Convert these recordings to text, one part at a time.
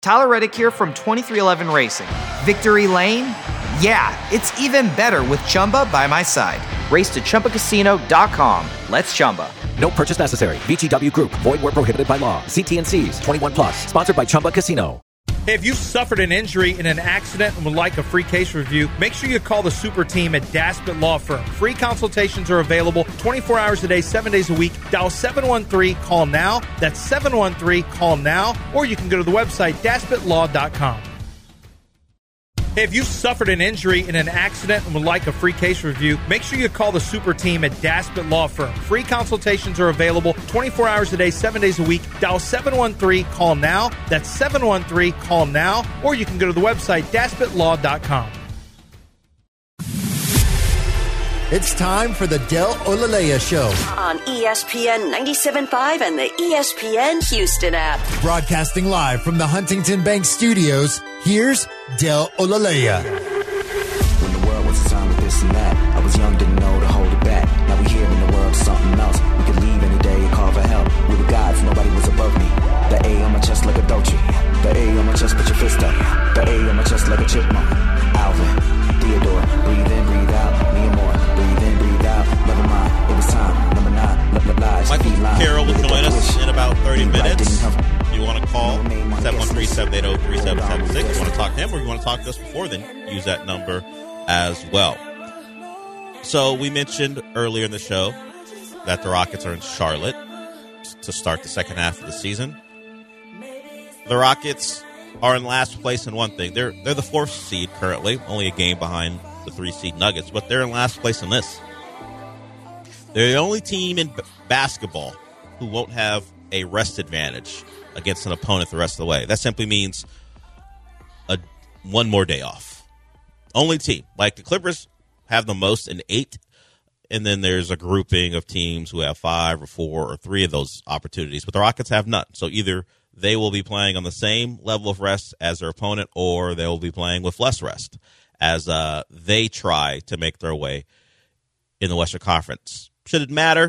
Tyler Reddick here from 2311 Racing. Victory Lane? Yeah, it's even better with Chumba by my side. Race to ChumbaCasino.com. Let's Chumba. No purchase necessary. VGW Group. Void where prohibited by law. See T&Cs. 21 plus. Sponsored by Chumba Casino. Hey, if you've suffered an injury in an accident and would like a free case review, make sure you call the super team at Daspit Law Firm. Free consultations are available 24 hours a day, 7 days a week. Dial 713-CALL-NOW. That's 713-CALL-NOW. Or you can go to the website, DaspitLaw.com. Hey, if you've suffered an injury in an accident and would like a free case review, make sure you call the super team at Daspit Law Firm. Free consultations are available 24 hours a day, 7 days a week. Dial 713-CALL-NOW. That's 713-CALL-NOW. Or you can go to the website, DaspitLaw.com. It's time for the Del Olalea Show on ESPN 97.5 and the ESPN Houston app. Broadcasting live from the Huntington Bank Studios, here's Del Olalea. When the world was a time with this and that, I was young, didn't know to hold it back. Now we here in the world, something else. We could leave any day and call for help. We were gods, nobody was above me. The A on my chest like a Dolce. The A on my chest, put your fist up. The A on my chest like a chipmunk. Alvin, Theodore, breathe in, breathe out. Me and more, breathe in, breathe out. Never mind, it was time. Number 9, lies. Michael Carroll will join us in about 30 minutes. If you want to call 713-780-3776, you want to talk to him or you want to talk to us before, then use that number as well. So we mentioned earlier in the show that the Rockets are in Charlotte to start the second half of the season. The Rockets are in last place in one thing. They're the 4th seed currently, only a game behind the 3 seed Nuggets, but they're in last place in this. They're the only team in basketball who won't have a rest advantage against an opponent the rest of the way. That simply means one more day off. Only team. Like the Clippers have the most in 8, and then there's a grouping of teams who have 5 or 4 or 3 of those opportunities, but the Rockets have none. So either they will be playing on the same level of rest as their opponent, or they will be playing with less rest as they try to make their way in the Western Conference. Should it matter?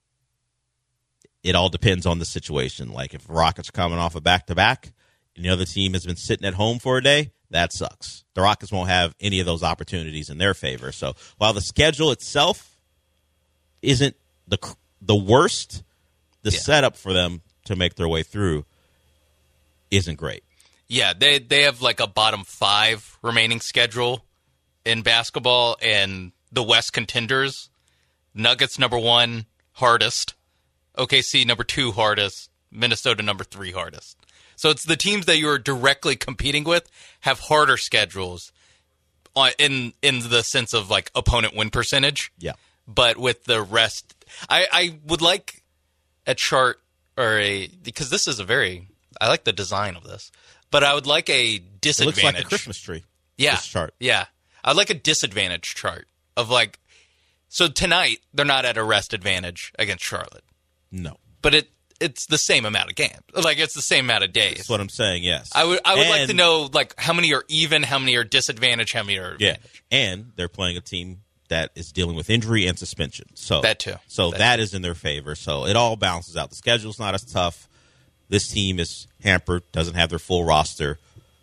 It all depends on the situation. Like if Rockets are coming off a back-to-back and the other team has been sitting at home for a day, that sucks. The Rockets won't have any of those opportunities in their favor. So while the schedule itself isn't the worst, the setup for them to make their way through isn't great. Yeah, they have like a bottom 5 remaining schedule in basketball, and the West contenders, Nuggets number 1, hardest. OKC number 2 hardest, Minnesota number 3 hardest. So it's the teams that you're directly competing with have harder schedules in the sense of like opponent win percentage. Yeah. But with the rest, I would like a chart because this is I like the design of this, but I would like a disadvantage. It looks like a Christmas tree. Yeah. This chart. Yeah. I'd like a disadvantage chart of like, so tonight they're not at a rest advantage against Charlotte. No. But it's the same amount of games. Like, it's the same amount of days. That's what I'm saying, yes. I would like to know, like, how many are even, how many are disadvantaged, how many are advantage. Yeah, and they're playing a team that is dealing with injury and suspension. So that too. So that is in their favor. So it all balances out. The schedule's not as tough. This team is hampered, doesn't have their full roster.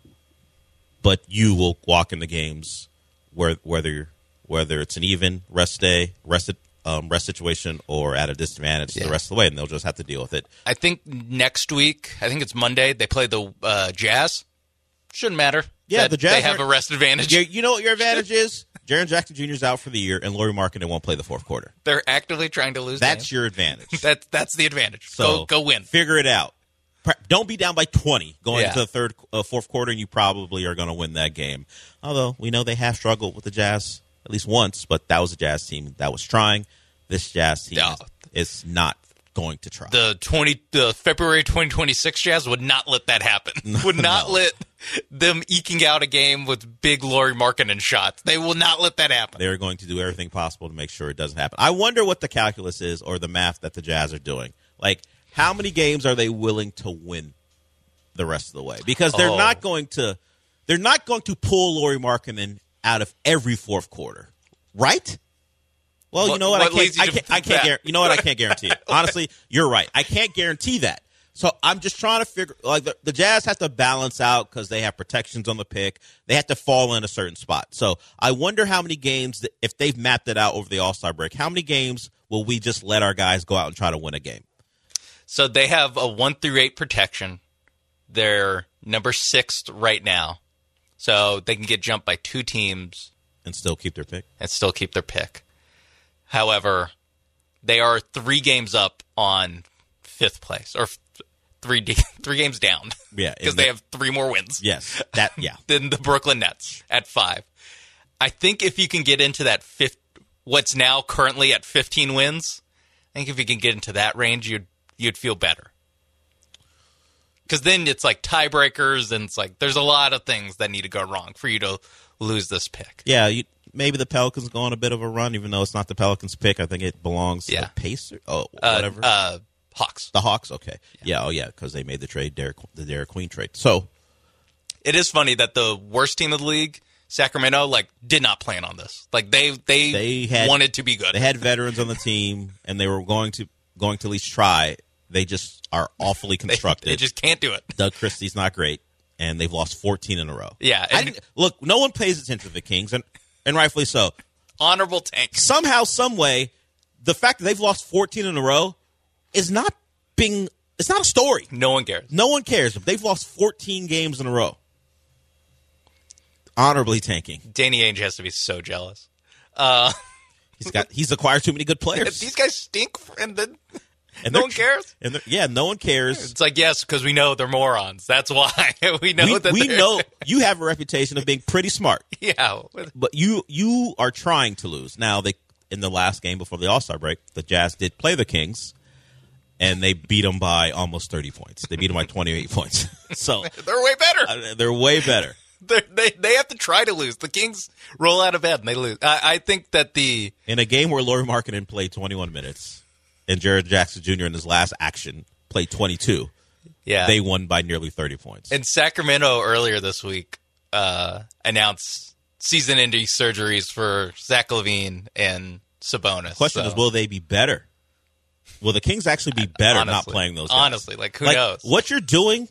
But you will walk into games whether it's an even rest situation or at a disadvantage the rest of the way, and they'll just have to deal with it. I think next week, I think it's Monday, they play the Jazz. Shouldn't matter. Yeah, the Jazz they have a rest advantage. You know what your advantage is? Jaren Jackson Jr. is out for the year, and Lauri Markkanen won't play the fourth quarter. They're actively trying to lose. That's games. your advantage. That's the advantage. So go win. Figure it out. Don't be down by 20 going into the fourth quarter, and you probably are going to win that game. Although we know they have struggled with the Jazz at least once, but that was a Jazz team that was trying. This Jazz team is not going to try. The February 2026 Jazz would not let that happen. Would not let them eking out a game with big Lauri Markkanen shots. They will not let that happen. They're going to do everything possible to make sure it doesn't happen. I wonder what the calculus is or the math that the Jazz are doing. Like, how many games are they willing to win the rest of the way? Because they're not going to pull Lauri Markkanen out of every fourth quarter, right? Well, you know what? I can't guarantee it. Honestly, you're right. I can't guarantee that. So I'm just trying to figure, like, the Jazz have to balance out because they have protections on the pick. They have to fall in a certain spot. So I wonder how many games, if they've mapped it out over the All-Star break, how many games will we just let our guys go out and try to win a game? So they have a 1-8 protection. They're number 6 right now. So they can get jumped by 2 teams. And still keep their pick. However, they are 3 games up on 5th place, or 3 games down. Yeah. Because they have 3 more wins. Yes. Than the Brooklyn Nets at 5. I think if you can get into that what's now currently at 15 wins, I think if you can get into that range, you'd feel better. Because then it's like tiebreakers, and it's like there's a lot of things that need to go wrong for you to lose this pick. Yeah, maybe the Pelicans go on a bit of a run, even though it's not the Pelicans' pick. I think it belongs to the Pacers. Oh, whatever. Hawks. The Hawks, okay. Yeah, because they made the trade, the Derek Queen trade. So it is funny that the worst team of the league, Sacramento, did not plan on this. They wanted to be good. They had veterans on the team, and they were going to at least try. They just are awfully constructed. They just can't do it. Doug Christie's not great, and they've lost 14 in a row. Yeah. Look, no one pays attention to the Kings, and rightfully so. Honorable tank. Somehow, some way, the fact that they've lost 14 in a row is not it's not a story. No one cares. No one cares. They've lost 14 games in a row. Honorably tanking. Danny Ainge has to be so jealous. He's acquired too many good players. These guys stink, and no one cares. No one cares. It's like, yes, because we know they're morons. That's why we know we know you have a reputation of being pretty smart. Yeah, but you are trying to lose. Now, in the last game before the All-Star break, the Jazz did play the Kings, and they beat them by almost 30 points. They beat them by 28 points. So they're way better. They're way better. They have to try to lose. The Kings roll out of bed and they lose. I think that in a game where Lauri Markkanen played 21 minutes. And Jared Jackson Jr. in his last action played 22. Yeah. They won by nearly 30 points. And Sacramento earlier this week announced season-ending surgeries for Zach LaVine and Sabonis. The question is, will they be better? Will the Kings actually be better not playing those guys? Honestly, who knows? What you're doing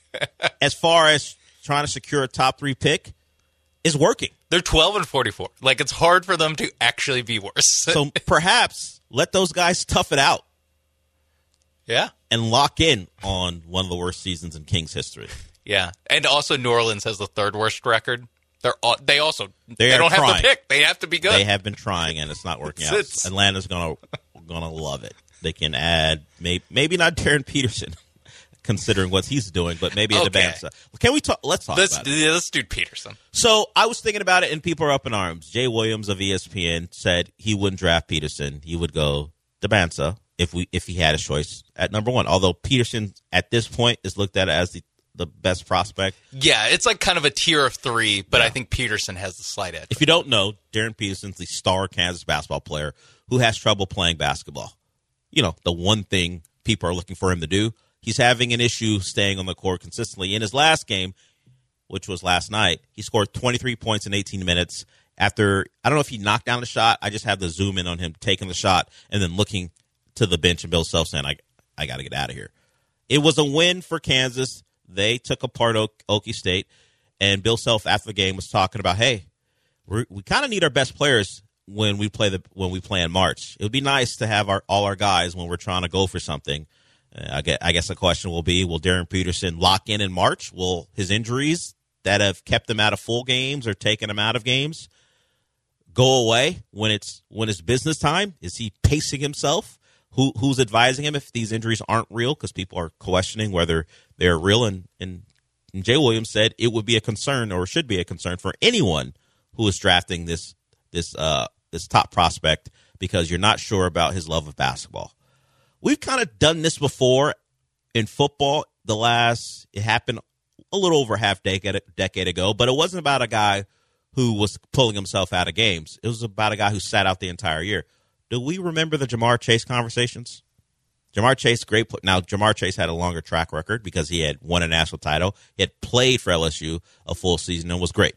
as far as trying to secure a top 3 pick is working. They're 12-44. It's hard for them to actually be worse. So perhaps let those guys tough it out. Yeah. And lock in on one of the worst seasons in Kings history. Yeah. And also New Orleans has the 3rd worst record. They don't trying. have to pick. They have to be good. They have been trying, and it's not working out. Atlanta's gonna love it. They can add maybe not Darren Peterson, considering what he's doing, but maybe in advance. Can we talk? Let's talk about it. Let's do Peterson. So I was thinking about it, and people are up in arms. Jay Williams of ESPN said he wouldn't draft Peterson. He would go Dabansa if he had a choice at number 1. Although Peterson at this point is looked at as the best prospect. Yeah, it's kind of a tier of 3, but I think Peterson has the slight edge. If you don't know, Darren Peterson's the star Kansas basketball player who has trouble playing basketball. The one thing people are looking for him to do. He's having an issue staying on the court consistently. In his last game, which was last night, he scored 23 points in 18 minutes. After, I don't know if he knocked down the shot. I just have the zoom in on him taking the shot and then looking to the bench and Bill Self saying, I got to get out of here. It was a win for Kansas. They took apart Okie State. And Bill Self, after the game, was talking about, hey, we kind of need our best players when we play in March. It would be nice to have all our guys when we're trying to go for something. I guess the question will be, will Darren Peterson lock in March? Will his injuries that have kept him out of full games or taken him out of games go away when it's business time? Is he pacing himself? Who's advising him if these injuries aren't real? Because people are questioning whether they're real. And Jay Williams said it would be a concern, or should be a concern, for anyone who is drafting this top prospect, because you're not sure about his love of basketball. We've kind of done this before in football. It happened a little over half decade ago, but it wasn't about a guy who was pulling himself out of games. It was about a guy who sat out the entire year. Do we remember the Jamar Chase conversations? Jamar Chase, great. Now, Jamar Chase had a longer track record because he had won a national title. He had played for LSU a full season and was great.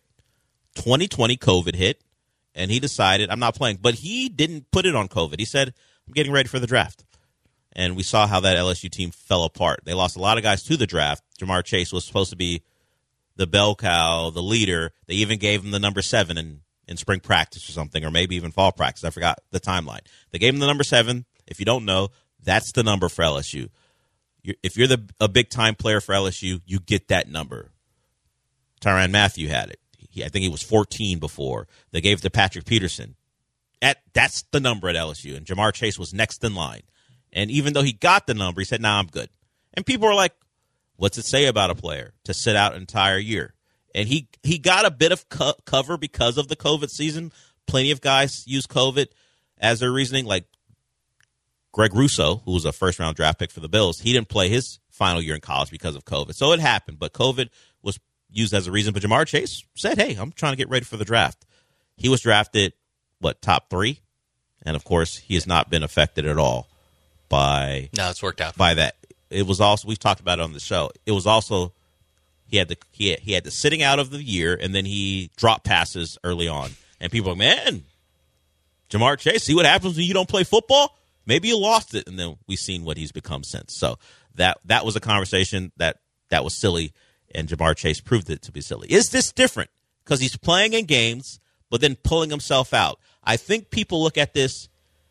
2020 COVID hit, and he decided, I'm not playing. But he didn't put it on COVID. He said, I'm getting ready for the draft. And we saw how that LSU team fell apart. They lost a lot of guys to the draft. Jamar Chase was supposed to be the bell cow, the leader. They even gave him the number 7 in spring practice or something, or maybe even fall practice. I forgot the timeline. They gave him the number 7. If you don't know, that's the number for LSU. If you're a big-time player for LSU, you get that number. Tyrann Mathieu had it. I think he was 14 before. They gave it to Patrick Peterson. That's the number at LSU, and Jamar Chase was next in line. And even though he got the number, he said, nah, I'm good. And people were like, what's it say about a player to sit out an entire year? And he got a bit of cover because of the COVID season. Plenty of guys use COVID as their reasoning, like Greg Russo, who was a first-round draft pick for the Bills. He didn't play his final year in college because of COVID. So it happened, but COVID was used as a reason. But Jamar Chase said, hey, I'm trying to get ready for the draft. He was drafted, top 3? And, of course, he has not been affected at all by – No, it's worked out. By that. It was also – we've talked about it on the show. It was also – he had the sitting out of the year, and then he dropped passes early on. And people are like, man, Jamar Chase, see what happens when you don't play football? Maybe you lost it, and then we've seen what he's become since. So that was a conversation that was silly, and Jamar Chase proved it to be silly. Is this different? Because he's playing in games, but then pulling himself out. I think people look at this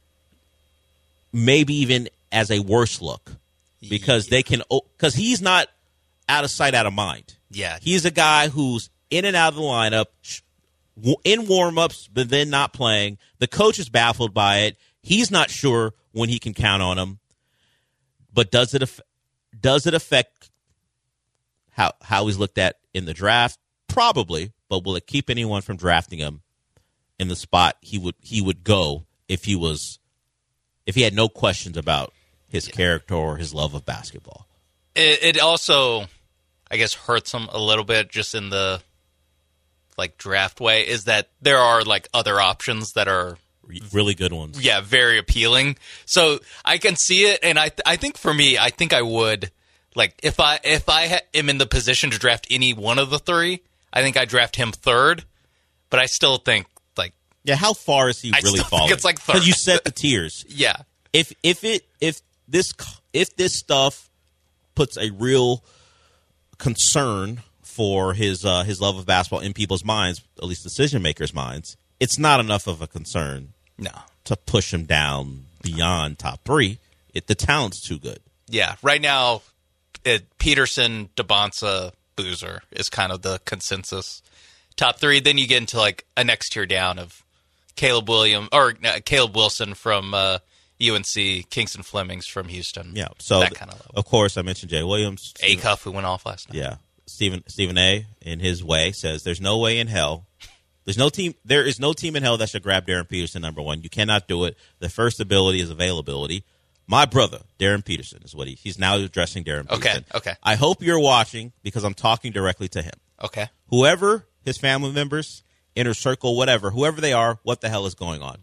maybe even as a worse look because because he's not out of sight, out of mind. Yeah. He's a guy who's in and out of the lineup, in warm-ups, but then not playing. The coach is baffled by it. He's not sure when he can count on him. But does it affect how he's looked at in the draft? Probably. But will it keep anyone from drafting him in the spot he would go if he had no questions about his character or his love of basketball? It also, I guess, hurts him a little bit just in the draft way, is that there are other options that are really good ones. Yeah, very appealing. So I can see it, and I think for me, I think I would if I am in the position to draft any one of the 3, I think I draft him 3rd. But I still think how far is he really falling? It's 3rd. Because you set the tiers. Yeah. If this stuff puts a real concern for his love of basketball in people's minds, at least decision makers' minds, it's not enough of a concern. No. To push him down beyond top 3. The talent's too good. Yeah. Right now, Peterson, DeBonsa, Boozer is kind of the consensus top 3. Then you get into a next tier down of Caleb Wilson from UNC, Kingston Flemings from Houston. Yeah. So that kind of level. Of course, I mentioned Jay Williams. Acuff, who went off last night. Yeah. Stephen A. in his way says there's no way in hell. There is no team in hell that should grab Darren Peterson number 1. You cannot do it. The first ability is availability. My brother, Darren Peterson, is what he's now addressing Darren Peterson. Okay. I hope you're watching because I'm talking directly to him. Okay. Whoever, his family members, inner circle, whatever, whoever they are, what the hell is going on?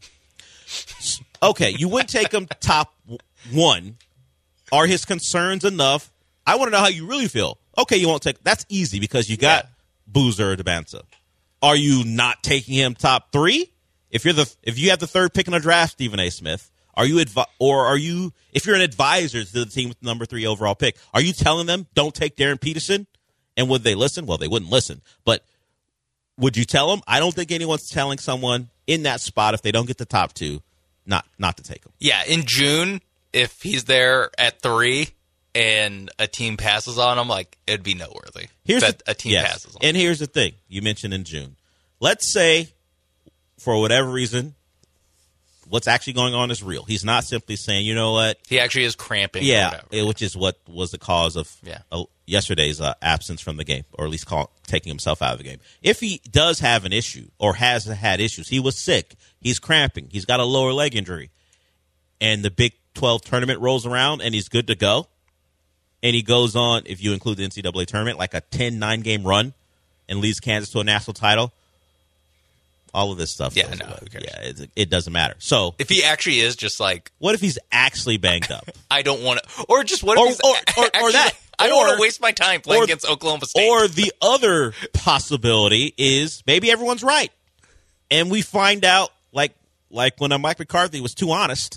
Okay, you wouldn't take him top 1. Are his concerns enough? I want to know how you really feel. Okay, you won't take. That's easy because you got Boozer or DeBanza. Are you not taking him top 3? If you have the 3rd pick in a draft, Stephen A. Smith, are you if you're an advisor to the team with the number 3 overall pick, are you telling them don't take Darren Peterson? And would they listen? Well, they wouldn't listen. But would you tell them? I don't think anyone's telling someone in that spot if they don't get the top 2 not to take him. Yeah, in June, if he's there at 3 and a team passes on him, it'd be noteworthy. A team passes on him. And here's the thing. You mentioned in June. Let's say, for whatever reason, what's actually going on is real. He's not simply saying, you know what? He actually is cramping. Yeah, which is what was the cause of yesterday's absence from the game, or at least taking himself out of the game. If he does have an issue or has had issues, he was sick, he's cramping, he's got a lower leg injury, and the Big 12 tournament rolls around and he's good to go, and he goes on, if you include the NCAA tournament, a 10-9 game run and leads Kansas to a national title, all of this stuff. Yeah, no, who cares? Yeah, it doesn't matter. So if he actually is just what if he's actually banged up? I don't want to, or just what if he's actually, that? I don't want to waste my time playing against Oklahoma State. Or the other possibility is maybe everyone's right, and we find out like when Mike McCarthy was too honest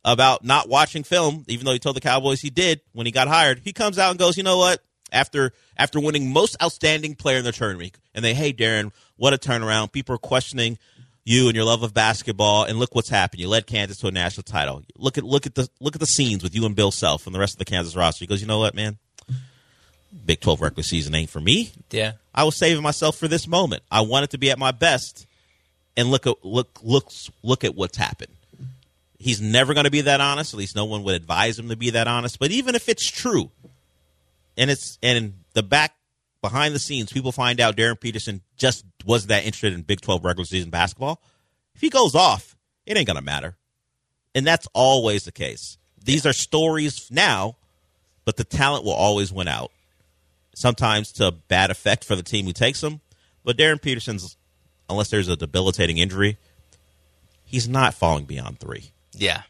about not watching film, even though he told the Cowboys he did when he got hired. He comes out and goes, you know what? After winning most outstanding player in the tournament, and hey, Darren, what a turnaround. People are questioning you and your love of basketball, and look what's happened. You led Kansas to a national title. Look at the scenes with you and Bill Self and the rest of the Kansas roster. He goes, you know what, man? Big 12 regular season ain't for me. Yeah. I was saving myself for this moment. I wanted to be at my best, and look at what's happened. He's never going to be that honest. At least no one would advise him to be that honest. But even if it's true, and in the behind the scenes, people find out Darren Peterson just wasn't that interested in Big 12 regular season basketball. If he goes off, it ain't going to matter. And that's always the case. These are stories now, but the talent will always win out. Sometimes to bad effect for the team who takes them. But Darren Peterson's, unless there's a debilitating injury, he's not falling beyond 3. Yeah.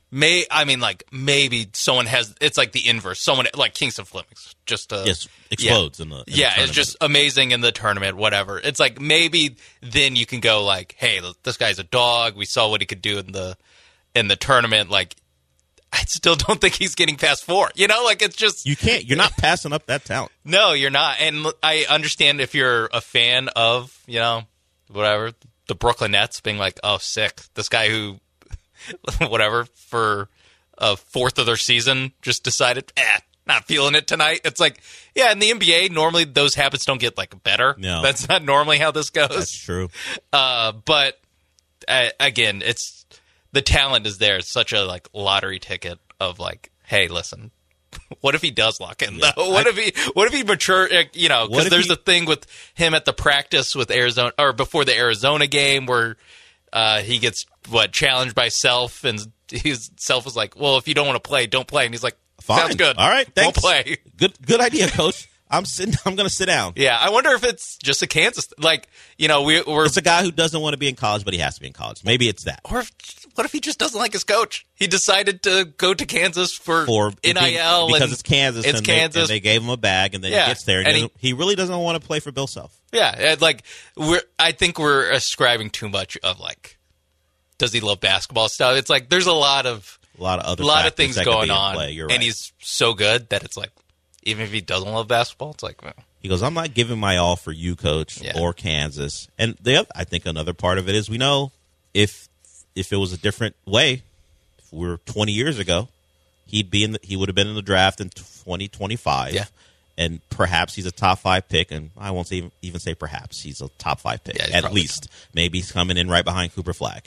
Maybe someone has, it's like the inverse. Someone like Kingston Flemings just explodes in the it's just amazing in the tournament, whatever. It's like maybe then you can go like, hey, this guy's a dog. We saw what he could do in the tournament. Like, I still don't think he's getting past 4. You know, like it's just you can't. You're not passing up that talent. No, you're not. And I understand if you're a fan of, whatever, the Brooklyn Nets being like, oh, sick. This guy who, whatever, for a fourth of their season just decided, not feeling it tonight. It's like, yeah, in the NBA, normally those habits don't get like better. No. That's not normally how this goes. That's true. But again, it's the talent is there. It's such a like lottery ticket of like, hey, listen, what if he does lock in though? What if he mature? Because there's a thing with him at the practice with Arizona or before the Arizona game where he gets challenged by Self, and Self was like, well, if you don't want to play, don't play, and he's like, fine. Sounds good. All right, thanks. Won't play. Good idea, Coach. I'm going to sit down. Yeah, I wonder if it's just a Kansas, we're. It's a guy who doesn't want to be in college, but he has to be in college. Maybe it's that. Or what if he just doesn't like his coach? He decided to go to Kansas for NIL because it's Kansas. It's Kansas. They gave him a bag, and then he gets there, and he really doesn't want to play for Bill Self. Yeah, I think we're ascribing too much of does he love basketball stuff? It's like there's a lot of things going on, and he's so good that it's like. Even if he doesn't love basketball, it's like, well. He goes, I'm not giving my all for you, Coach, or Kansas. And I think another part of it is we know if it was a different way, if we were 20 years ago, he would have been in the draft in 2025. Yeah. And perhaps he's a top 5 pick, and I won't even say perhaps. He's a top 5 pick, at least. Maybe he's coming in right behind Cooper Flagg.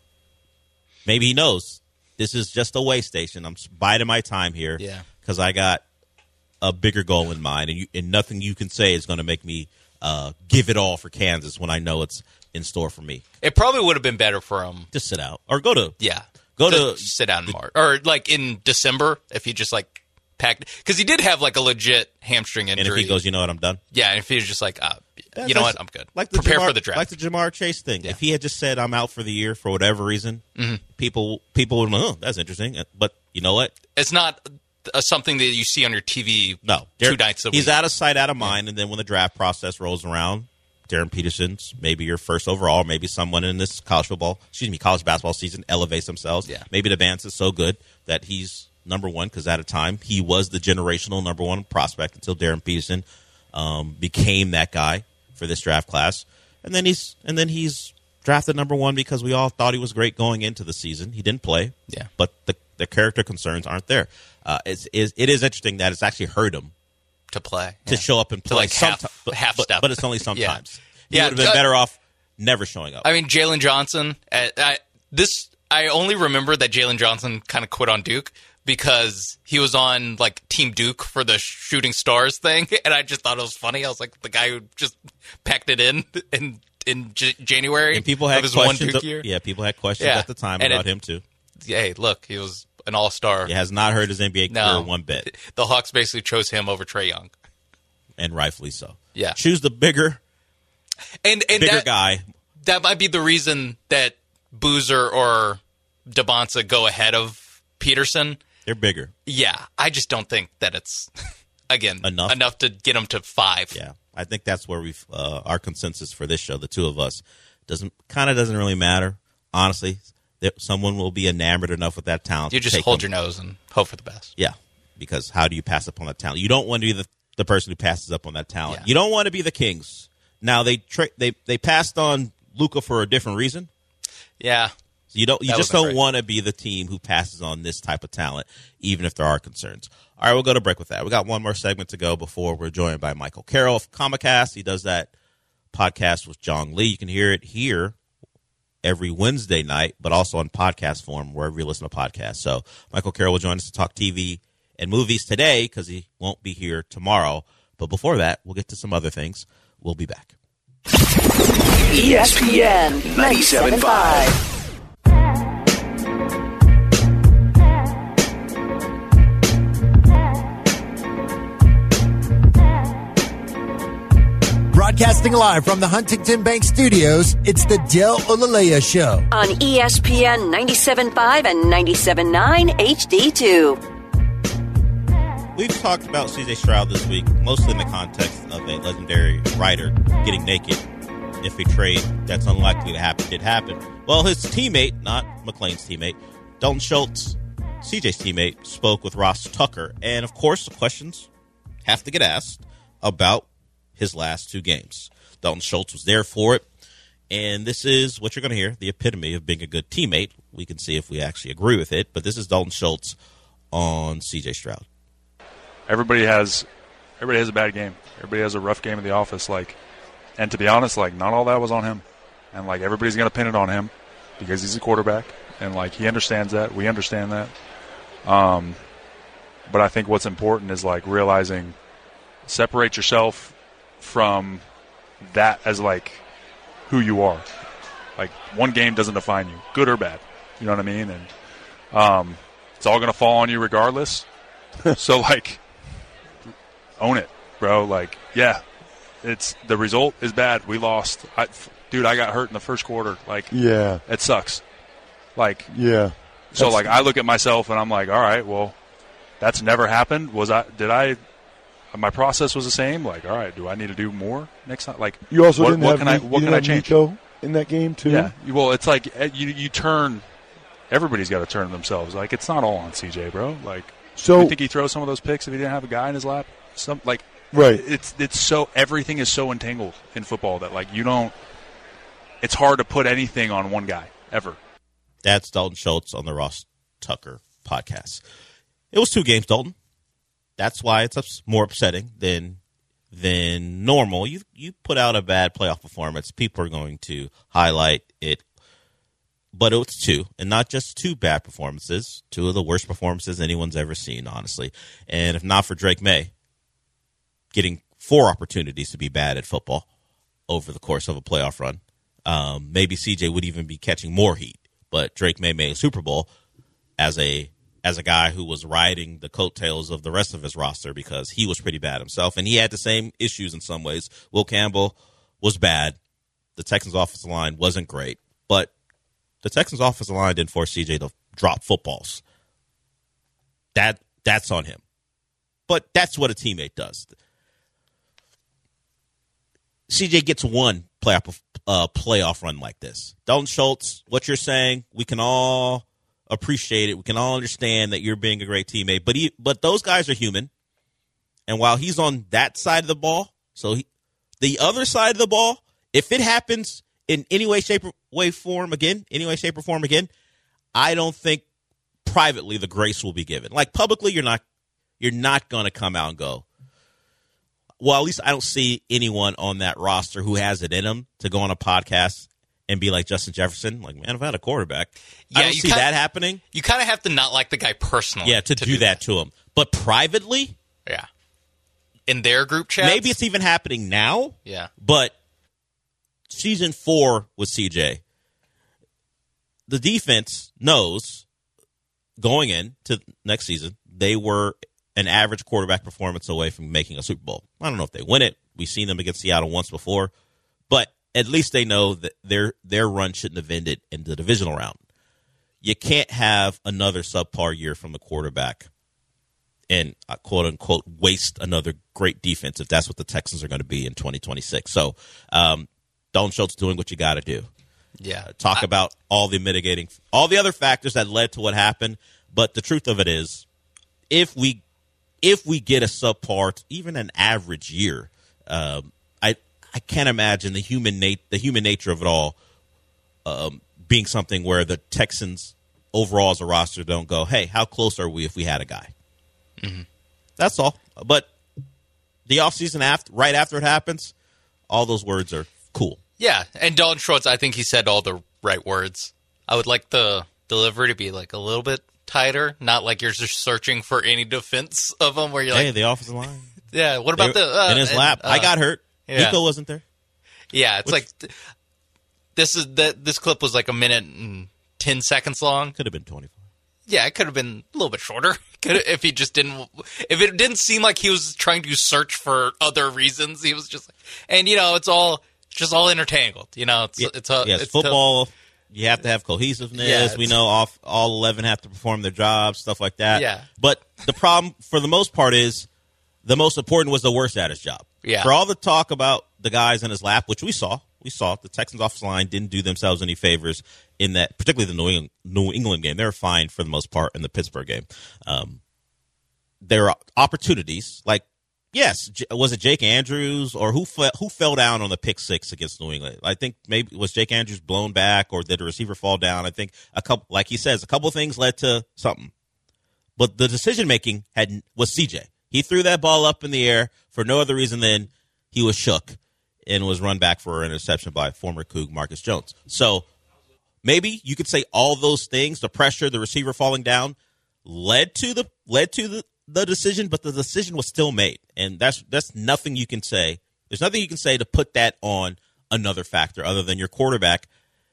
Maybe he knows this is just a way station. I'm biding my time here because I got a bigger goal in mind, and nothing you can say is going to make me give it all for Kansas when I know it's in store for me. It probably would have been better for him to sit out or go to sit out in March or in December if he just packed because he did have a legit hamstring injury. And if he goes, you know what, I'm done. Yeah, and if he was just you know what, I'm good. Prepare for the draft, like the Jamar Chase thing. Yeah. If he had just said I'm out for the year for whatever reason, people would know that's interesting. But you know what, it's not. Something that you see on your TV 2 nights a week. He's out of sight, out of mind, and then when the draft process rolls around, Darren Peterson's maybe your first overall, maybe someone in this college basketball season elevates themselves. Yeah. Maybe the advance is so good that he's number one because at a time he was the generational number one prospect until Darren Peterson became that guy for this draft class. And then he's drafted number one because we all thought he was great going into the season. He didn't play, but the character concerns aren't there. It is interesting that it's actually hurt him to play, to show up and play half step, but it's only sometimes. He would have been better off never showing up. I mean, Jalen Johnson. I only remember that Jalen Johnson kind of quit on Duke because he was on Team Duke for the Shooting Stars thing, and I just thought it was funny. I was like the guy who just packed it in January. And people had of his questions. 1 Duke year. Yeah, people had questions at the time about him too. Hey, look, he was an all-star. He has not hurt his NBA career one bit. The Hawks basically chose him over Trae Young. And rightfully so. Yeah. Choose the bigger guy. That might be the reason that Boozer or Dabonsa go ahead of Peterson. They're bigger. Yeah. I just don't think that it's, again, enough to get him to 5. Yeah. I think that's where we've our consensus for this show, the two of us, doesn't really matter. Honestly, someone will be enamored enough with that talent. You just hold your nose and hope for the best. Yeah, because how do you pass up on that talent? You don't want to be the person who passes up on that talent. Yeah. You don't want to be the Kings. Now they passed on Luka for a different reason. Yeah. So you just don't want to be the team who passes on this type of talent, even if there are concerns. All right, we'll go to break with that. We got one more segment to go before we're joined by Michael Carroll of Comicast. He does that podcast with Jong Lee. You can hear it here every Wednesday night, but also on podcast form wherever you listen to podcasts. So Michael Carroll will join us to talk TV and movies today because he won't be here tomorrow. But before that, we'll get to some other things. We'll be back. ESPN 97.5. Broadcasting live from the Huntington Bank Studios, it's the Del Olalea Show. On ESPN 97.5 and 97.9 HD2. We've talked about C.J. Stroud this week, mostly in the context of a legendary writer getting naked. If a trade that's unlikely to happen did happen. Well, his teammate, not McClain's teammate, Dalton Schultz, C.J.'s teammate, spoke with Ross Tucker. And, of course, the questions have to get asked about his last two games. Dalton Schultz was there for it. And this is what you're going to hear, the epitome of being a good teammate. We can see if we actually agree with it. But this is Dalton Schultz on C.J. Stroud. Everybody has a bad game. Everybody has a rough game in the office. And to be honest, not all that was on him. And, everybody's going to pin it on him because he's a quarterback. And, he understands that. We understand that. But I think what's important is, realizing separate yourself from that as, who you are. One game doesn't define you, good or bad. You know what I mean? And it's all going to fall on you regardless. So, own it, bro. Yeah. It's the result is bad. We lost. I got hurt in the first quarter. Yeah, it sucks. Yeah. So I look at myself and I'm all right, well, that's never happened. My process was the same. All right, do I need to do more next time? You also didn't what have can I change Nico in that game too? Yeah. Well, it's you turn. Everybody's got to turn themselves. It's not all on CJ, bro. So you think he throws some of those picks if he didn't have a guy in his lap? Right. It's so everything is so entangled in football that you don't. It's hard to put anything on one guy ever. That's Dalton Schultz on the Ross Tucker podcast. It was 2 games, Dalton. That's why it's more upsetting than normal. You put out a bad playoff performance, people are going to highlight it. But it was 2, and not just 2 bad performances, 2 of the worst performances anyone's ever seen, honestly. And if not for Drake May getting 4 opportunities to be bad at football over the course of a playoff run, maybe CJ would even be catching more heat. But Drake May made a Super Bowl as a guy who was riding the coattails of the rest of his roster because he was pretty bad himself, and he had the same issues in some ways. Will Campbell was bad. The Texans' offensive line wasn't great, but the Texans' offensive line didn't force CJ to drop footballs. That's on him. But that's what a teammate does. CJ gets one playoff run like this. Dalton Schultz, what you're saying, we can all appreciate it. We can all understand that you're being a great teammate. But those guys are human. And while he's on that side of the ball, the other side of the ball, if it happens in any way, shape, or form again, I don't think privately the grace will be given. Publicly, you're not going to come out and go, well, at least I don't see anyone on that roster who has it in them to go on a podcast and be like Justin Jefferson. Man, if I had a quarterback, I don't see that happening. You kind of have to not like the guy personally. Yeah, to do that to him. But privately? Yeah. In their group chat? Maybe it's even happening now. Yeah. But season 4 with CJ, the defense knows going into next season, they were an average quarterback performance away from making a Super Bowl. I don't know if they win it. We've seen them against Seattle once before. But at least they know that their run shouldn't have ended in the divisional round. You can't have another subpar year from the quarterback and, quote-unquote, waste another great defense if that's what the Texans are going to be in 2026. So Dalton Schultz doing what you got to do. Yeah. Talk about all the other factors that led to what happened. But the truth of it is, if we get a subpar, even an average year, I can't imagine the human nature of it all being something where the Texans overall as a roster don't go, hey, how close are we if we had a guy? Mm-hmm. That's all. But the offseason right after it happens, all those words are cool. Yeah, and Dalton Schultz, I think he said all the right words. I would like the delivery to be like a little bit tighter, not like you're just searching for any defense of them where you're like, hey, the offensive line. Yeah, what about in his lap? I got hurt. Yeah. Nico wasn't there. Yeah, it's like this clip was like a minute and 10 seconds long. Could have been 24. Yeah, it could have been a little bit shorter. If it didn't seem like he was trying to search for other reasons. He was just, and it's all intertangled. It's football. Tough. You have to have cohesiveness. Yeah, we know all 11 have to perform their jobs, stuff like that. Yeah. But the problem, for the most part, is the most important was the worst at his job. Yeah. For all the talk about the guys in his lap, which we saw the Texans offensive line didn't do themselves any favors in that, particularly the New England game. They were fine for the most part in the Pittsburgh game. There are opportunities like, yes, was it Jake Andrews or who fell down on the pick six against New England? I think maybe was Jake Andrews blown back or did the receiver fall down? I think a couple, like he says, a couple of things led to something. But the decision making was CJ. He threw that ball up in the air for no other reason than he was shook and was run back for an interception by former Coug Marcus Jones. So maybe you could say all those things, the pressure, the receiver falling down, led to the decision, but the decision was still made. And that's nothing you can say. There's nothing you can say to put that on another factor other than your quarterback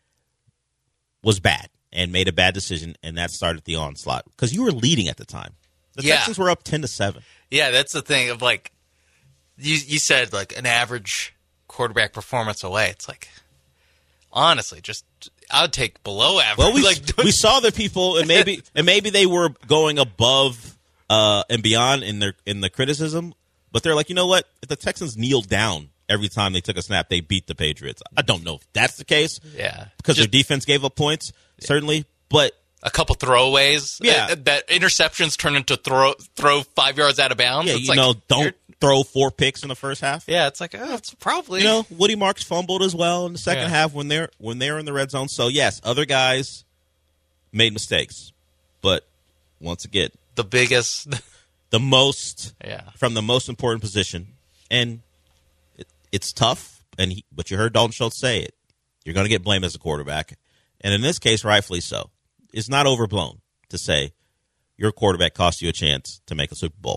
was bad and made a bad decision, and that started the onslaught. Because you were leading at the time. The Texans were up 10-7. Yeah, that's the thing of like you said like an average quarterback performance away. It's like honestly, just I would take below average. Well, we saw the people, and maybe they were going above and beyond in the criticism, but they're like, you know what? If the Texans kneeled down every time they took a snap, they beat the Patriots. I don't know if that's the case. Yeah, because their defense gave up points, certainly, but. A couple throwaways. Yeah. That interceptions turn into throw 5 yards out of bounds. Yeah, it's don't throw 4 picks in the first half. Yeah, it's like, it's probably. Woody Marks fumbled as well in the second half when they're in the red zone. So, yes, other guys made mistakes. But, once again. The biggest. The most. Yeah. From the most important position. And it's tough, but you heard Dalton Schultz say it. You're going to get blamed as a quarterback. And in this case, rightfully so. It's not overblown to say your quarterback cost you a chance to make a Super Bowl.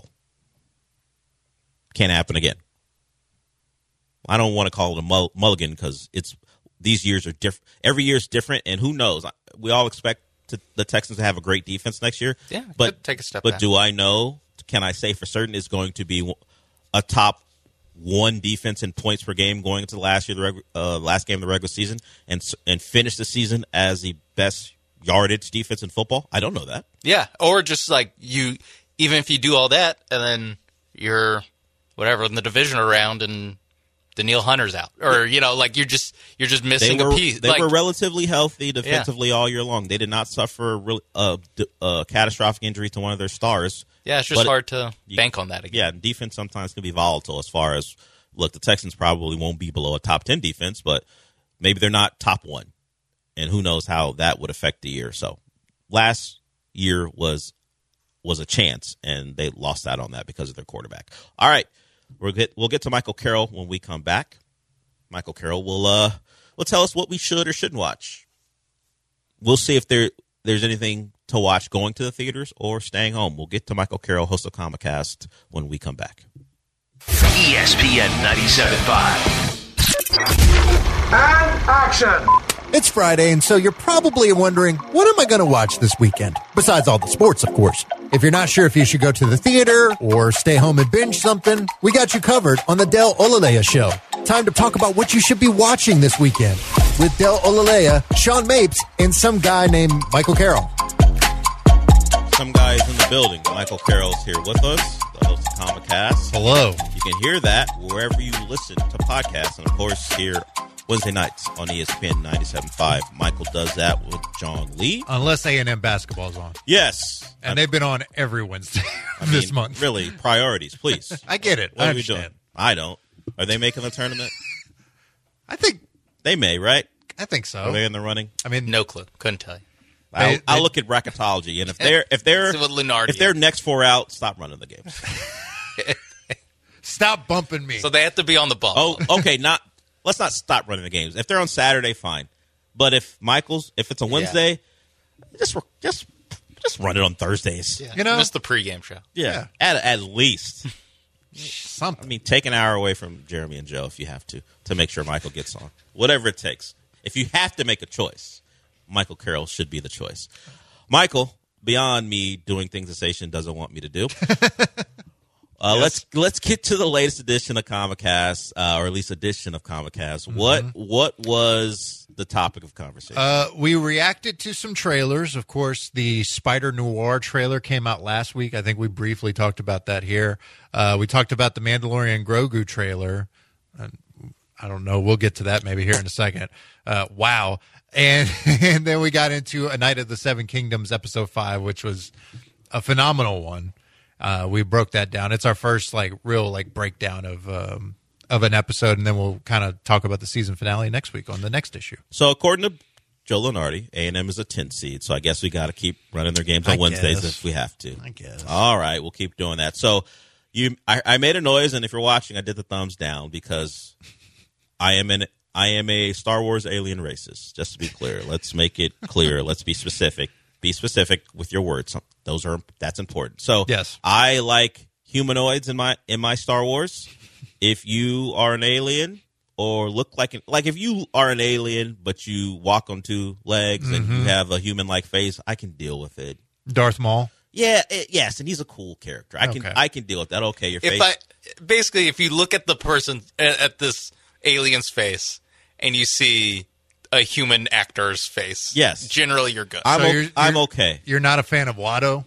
Can't happen again. I don't want to call it a mulligan because these years are different. Every year is different, and who knows? We all expect the Texans to have a great defense next year. Yeah, but take a step back. But do I know? Can I say for certain it's going to be a top one defense in points per game going into last game of the regular season, and finish the season as the best yardage defense in football? I don't know that. Yeah, or just like even if you do all that and then you're whatever in the divisional round and Danielle Hunter's out, or like you're just missing a piece. They were relatively healthy defensively all year long. They did not suffer a catastrophic injury to one of their stars. Yeah, it's just hard to bank on that again. Yeah, defense sometimes can be volatile as far as look. The Texans probably won't be below a top 10 defense, but maybe they're not top 1. And who knows how that would affect the year. So last year was a chance, and they lost out on that because of their quarterback. All right, we'll get to Michael Carroll when we come back. Michael Carroll will tell us what we should or shouldn't watch. We'll see if there's anything to watch going to the theaters or staying home. We'll get to Michael Carroll, host of ComicCast, when we come back. ESPN 97.5. And action! It's Friday, and so you're probably wondering, what am I going to watch this weekend? Besides all the sports, of course. If you're not sure if you should go to the theater or stay home and binge something, we got you covered on the Del Olalea Show. Time to talk about what you should be watching this weekend with Del Olalea, Sean Mapes, and some guy named Michael Carroll. Some guys in the building. Michael Carroll's here with us, the host of ComicCast. Hello. You can hear that wherever you listen to podcasts, and of course here Wednesday nights on ESPN 97.5. Michael does that with John Lee. Unless A&M basketball's on. Yes. And they've been on every Wednesday this month. Really, priorities, please. I get it. What I are we doing? I don't. Are they making the tournament? I think they may, right? I think so. Are they in the running? I mean, no clue. Couldn't tell you. I'll look at bracketology, and if they're next 4 out, stop running the games. Stop bumping me. So they have to be on the bump. Oh, okay. Let's not stop running the games. If they're on Saturday, fine. But if it's a Wednesday, just run it on Thursdays. Yeah. You know, miss the pregame show. Yeah. At least. Something. I mean, take an hour away from Jeremy and Joe if you have to make sure Michael gets on. Whatever it takes. If you have to make a choice, Michael Carroll should be the choice. Michael, beyond me doing things the station doesn't want me to do, yes. Let's get to the latest edition of Comicast, or at least edition of Comicast. Mm-hmm. What was the topic of conversation? We reacted to some trailers. Of course, the Spider Noir trailer came out last week. I think we briefly talked about that here. We talked about the Mandalorian Grogu trailer. I don't know. We'll get to that maybe here in a second. Wow. And then we got into A Night of the Seven Kingdoms, episode 5, which was a phenomenal one. We broke that down. It's our first real breakdown of an episode, and then we'll kind of talk about the season finale next week on the next issue. So according to Joe Lunardi, A&M is a 10 seed, so I guess we got to keep running their games on Wednesdays if we have to. I guess. All right, we'll keep doing that. So I made a noise, and if you're watching, I did the thumbs down because I am a Star Wars alien racist. Just to be clear, let's make it clear. Let's be specific. Be specific with your words. That's important. So yes, I like humanoids in my Star Wars. If you are an alien or look like if you are an alien but you walk on 2 legs and you have a human-like face, I can deal with it. Darth Maul. Yeah, yes, and he's a cool character. I can deal with that. Okay, your face. If you look at the person at this alien's face and you see a human actor's face, yes, generally you're good. I'm okay. You're not a fan of Watto?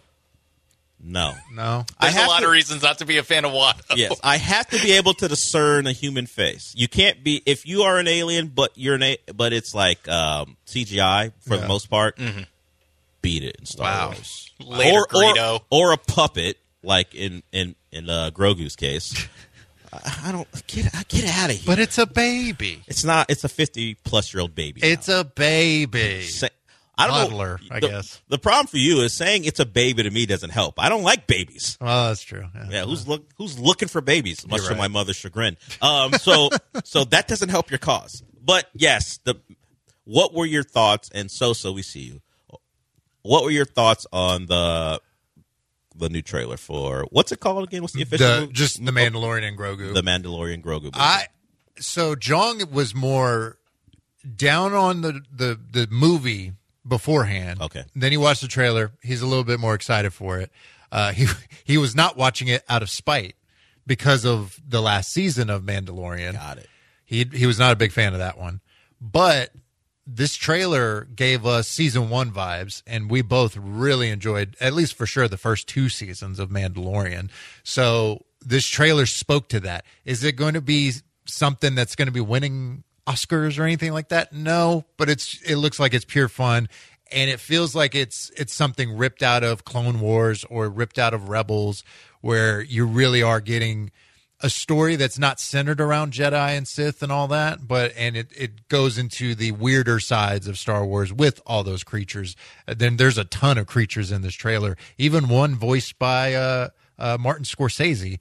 No. There's a lot of reasons not to be a fan of Watto. Yes, I have to be able to discern a human face. You can't be if you are an alien, but but it's like CGI for the most part. Mm-hmm. Beat it in Star Wars. Later, Greedo. Or a puppet, like in Grogu's case. I don't get out of here. But it's a baby. It's not. It's a 50-plus-year-old baby. It's a baby. I don't Toddler, know. I guess. The problem for you is saying it's a baby to me doesn't help. I don't like babies. Oh, that's true. Yeah, who's looking for babies? Much to my mother's chagrin. So that doesn't help your cause. But yes, what were your thoughts? And so we see you. What were your thoughts on the new trailer for what's it called again? What's the official movie? Just the Mandalorian and Grogu. The Mandalorian Grogu movie. So Jong was more down on the movie beforehand. Okay. Then he watched the trailer. He's a little bit more excited for it. He was not watching it out of spite because of the last season of Mandalorian. Got it. He was not a big fan of that one. But this trailer gave us season 1 vibes, and we both really enjoyed, at least for sure, the first 2 seasons of Mandalorian. So this trailer spoke to that. Is it going to be something that's going to be winning Oscars or anything like that? No, but it looks like it's pure fun, and it feels like it's something ripped out of Clone Wars or ripped out of Rebels, where you really are getting a story that's not centered around Jedi and Sith and all that, and it goes into the weirder sides of Star Wars with all those creatures. Then there's a ton of creatures in this trailer, even one voiced by Martin Scorsese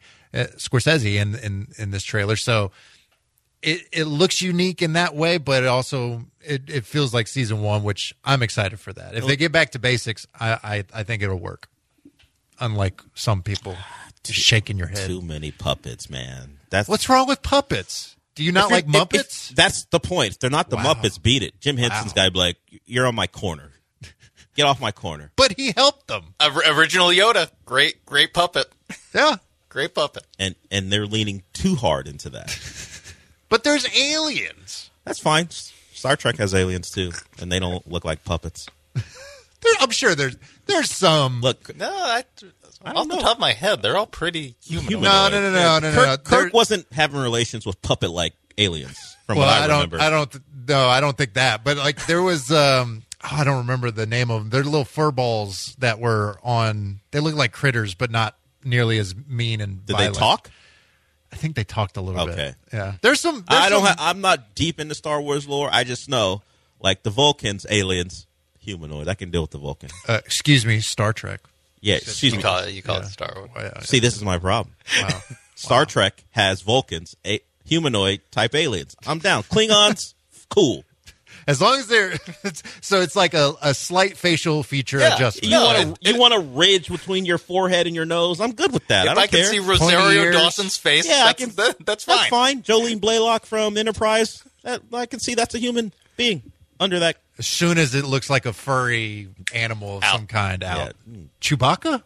in this trailer. So it looks unique in that way, but it feels like season 1, which I'm excited for that. If they get back to basics, I think it'll work. Unlike some people just shaking your head. Too many puppets, man. What's wrong with puppets? Do you not like Muppets? That's the point. If they're not the Muppets, beat it. Jim Henson's got to be like, you're on my corner. Get off my corner. But he helped them. Original Yoda. Great puppet. Yeah. Great puppet. And they're leaning too hard into that. But there's aliens. That's fine. Star Trek has aliens too, and they don't look like puppets. I'm sure there's some. Look, off the top of my head, they're all pretty human. No. Kirk wasn't having relations with puppet-like aliens. From what I remember. I don't think that. But like there was, I don't remember the name of them. They're little fur balls that were on. They look like critters, but not nearly as mean and Did violent. they talk? I think they talked a little bit. Okay. Yeah. There's some. I'm not deep into Star Wars lore. I just know, like the Vulcans, aliens, humanoid. I can deal with the Vulcan. Excuse me, Star Trek. Yeah, excuse me. You call it Star Wars. See, this is my problem. Wow. Star Trek has Vulcans, humanoid type aliens. I'm down. Klingons, cool. As long as they're so it's like a slight facial feature adjustment. You want a ridge between your forehead and your nose? I'm good with that. If I don't can care. see Rosario Dawson's face, that's fine. That's fine. Jolene Blaylock from Enterprise. I can see that's a human being under that. As soon as it looks like a furry animal of some kind out. Yeah. Chewbacca?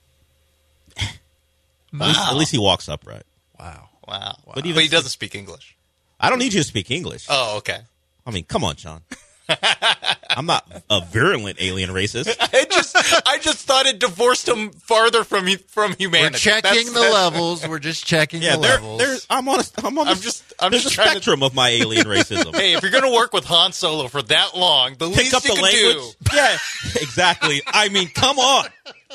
At least he walks upright. Wow. But he doesn't speak English. I don't need you to speak English. Oh, okay. I mean, come on, Sean. I'm not a virulent alien racist. I just thought it divorced him farther from humanity. We're checking the levels. We're just checking the levels. I'm on the spectrum of my alien racism. Hey, if you're going to work with Han Solo for that long, the Pick least up you the can language. do. Yeah, exactly. I mean, come on.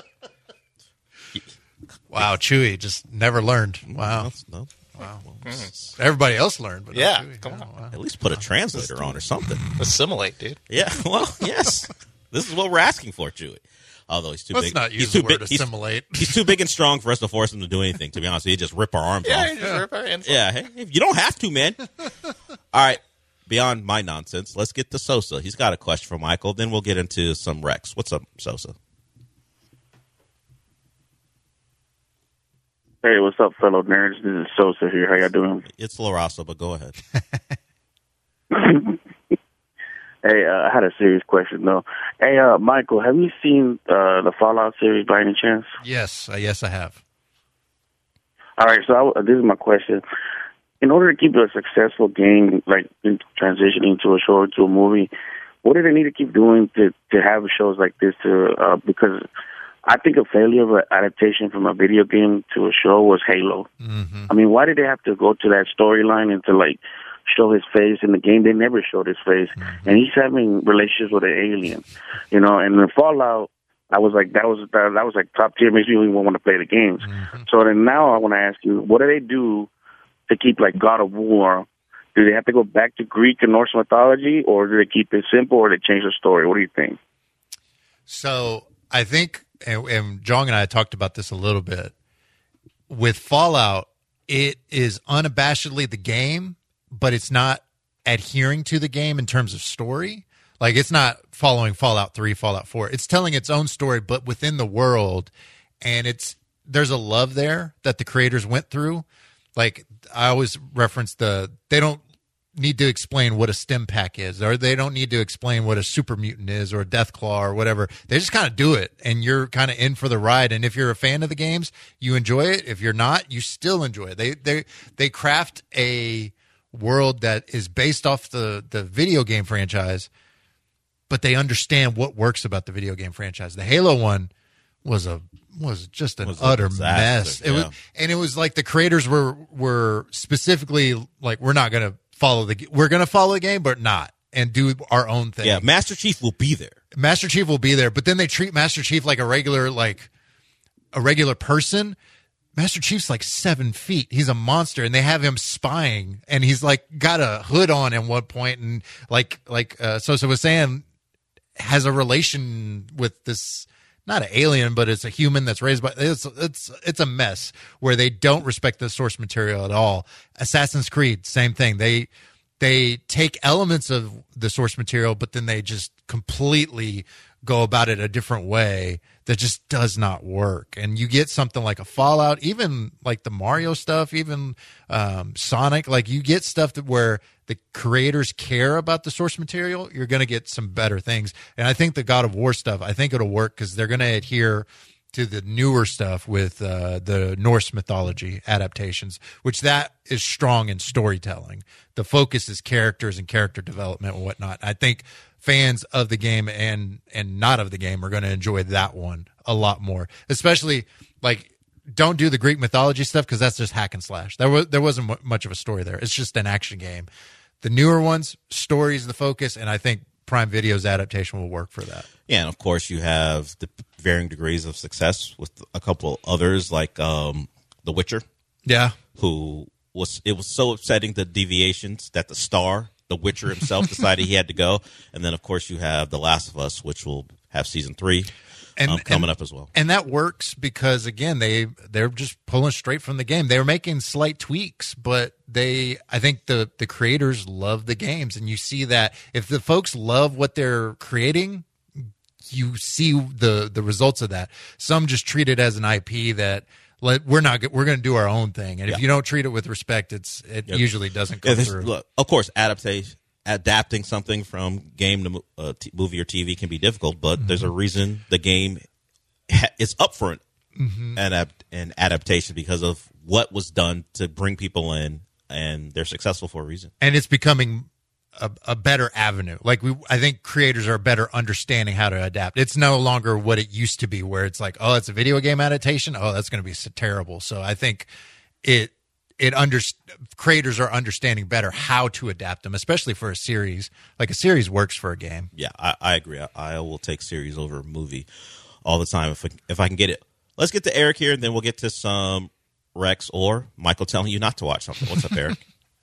Wow, Chewie just never learned. Wow. Wow. Everybody else learned, but yeah, Chewie. come on. Wow. At least put a translator on or something. Assimilate, dude. Yeah, well, yes. This is what we're asking for, Chewie. Although he's too Let's big. not use he's the too word big. assimilate. He's too big and strong for us to force him to do anything, to be honest. He'd just rip our arms off. Rip our hands off. Yeah, hey, you don't have to, man. All right, beyond my nonsense, let's get to Sosa. He's got a question for Michael. Then we'll get into some Rex. What's up, Sosa? Hey, what's up, fellow nerds? This is Sosa here. How y'all doing? It's LaRosa, but go ahead. Hey, I had a serious question, though. Hey, Michael, have you seen the Fallout series by any chance? Yes, I have. All right, so this is my question. In order to keep a successful game, like transitioning to a show or to a movie, what do they need to keep doing to have shows like this? Because I think a failure of an adaptation from a video game to a show was Halo. Mm-hmm. I mean, why did they have to go to that storyline and to like show his face in the game? They never showed his face, and he's having relationships with an alien, you know. And in Fallout, I was like, that was like top tier. Makes me even want to play the games. Mm-hmm. So then now I want to ask you, what do they do to keep like God of War? Do they have to go back to Greek and Norse mythology, or do they keep it simple, or they change the story? What do you think? So I think, and Jong and I talked about this a little bit, with Fallout, it is unabashedly the game, but it's not adhering to the game in terms of story. Like, it's not following Fallout 3, Fallout 4. It's telling its own story, but within the world, and there's a love there that the creators went through. Like, I always reference they don't need to explain what a stim pack is, or they don't need to explain what a super mutant is, or a death claw, or whatever. They just kind of do it, and you're kind of in for the ride. And if you're a fan of the games, you enjoy it. If you're not, you still enjoy it. They craft a world that is based off the video game franchise, but they understand what works about the video game franchise. The Halo one was just an utter mess. Yeah. It was like the creators were specifically like, we're going to follow the game, but not, and do our own thing. Yeah, Master Chief will be there. Master Chief will be there, but then they treat Master Chief like a regular person. Master Chief's like 7 feet. He's a monster, and they have him spying, and he's like got a hood on at one point, and like Sosa was saying, has a relation with this, not an alien, but it's a human that's raised by, it's a mess where they don't respect the source material at all. Assassin's Creed, same thing. They take elements of the source material, but then they just completely go about it a different way that just does not work. And you get something like a Fallout, even like the Mario stuff, even Sonic, like you get stuff where the creators care about the source material, you're going to get some better things. And I think the God of War stuff, I think it'll work because they're going to adhere to the newer stuff with the Norse mythology adaptations, which that is strong in storytelling. The focus is characters and character development and whatnot. I think fans of the game and not of the game are going to enjoy that one a lot more, especially like don't do the Greek mythology stuff because that's just hack and slash. There wasn't much of a story there. It's just an action game. The newer ones, story's the focus, and I think Prime Video's adaptation will work for that. Yeah, and of course you have the varying degrees of success with a couple others like The Witcher. Yeah. It was so upsetting, the deviations, that The Witcher himself decided he had to go. And then, of course, you have The Last of Us, which will have season 3 coming up as well. And that works because, again, they're just pulling straight from the game. They were making slight tweaks, but I think the creators love the games. And you see that if the folks love what they're creating, you see the results of that. Some just treat it as an IP that we're going to do our own thing. And if you don't treat it with respect, it usually doesn't come through. Look, of course, adapting something from game to movie or TV can be difficult, but there's a reason the game is up for an adaptation because of what was done to bring people in, and they're successful for a reason. And it's becoming a better avenue. Like I think creators are better understanding how to adapt. It's no longer what it used to be, where it's like, oh, it's a video game adaptation. Oh, that's going to be so terrible. So I think creators are understanding better how to adapt them, especially for a series. Like a series works for a game. Yeah, I agree. I will take series over movie all the time if I can get it. Let's get to Eric here, and then we'll get to some Rex or Michael telling you not to watch something. What's up, Eric?